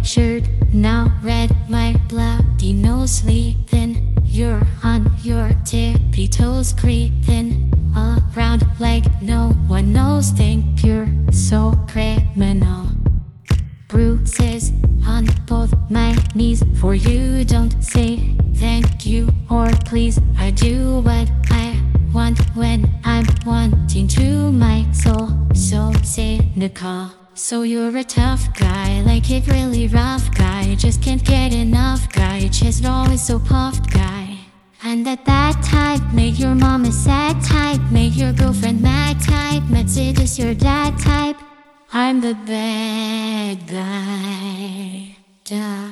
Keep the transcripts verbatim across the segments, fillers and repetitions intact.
shirt, now red, my bloody nose sleeping. You're on your tippy toes creeping around like no one knows. Think you're so criminal. Bruises on both my knees for you. Don't say thank you or please. I do what I want when I'm wanting to. My soul so cynical. So you're a tough guy, like it really rough guy. Just can't get enough guy, chest always so puffed guy. And at that type, make your mom a sad type, make your girlfriend mad type, met seduce your dad type. I'm the bad guy. Duh.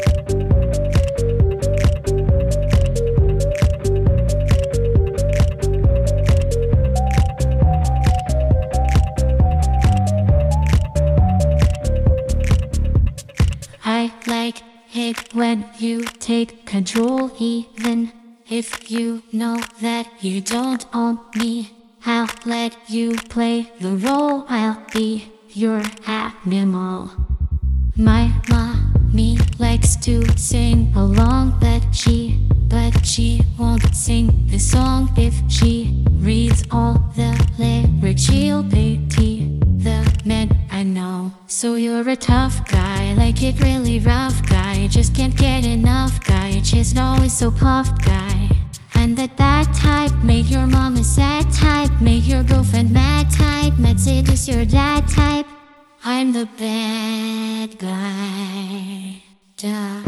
I like it when you take control, even if you know that you don't own me. I'll let you play the role, I'll be your animal. My mommy likes to sing along, but she, but she won't sing the song. If she reads all the lyrics, she'll pity the men I know. So you're a tough guy, like it really rough guy. Just can't get enough guy, chest always so puffed guy. And at that type, make your mom a sad type, make your girlfriend mad type, met seduce your dad type. I'm the bad guy. Duh.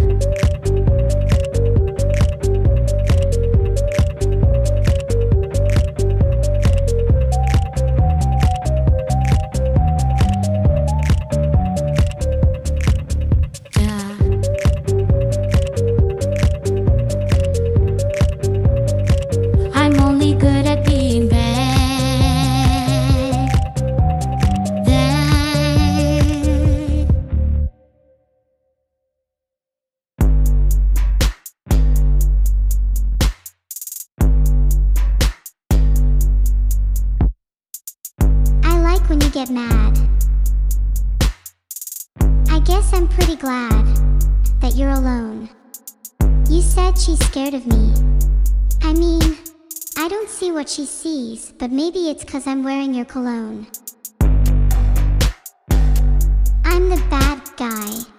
When you get mad, I guess I'm pretty glad that you're alone. You said she's scared of me. I mean, I don't see what she sees, but maybe it's 'cause I'm wearing your cologne. I'm the bad guy.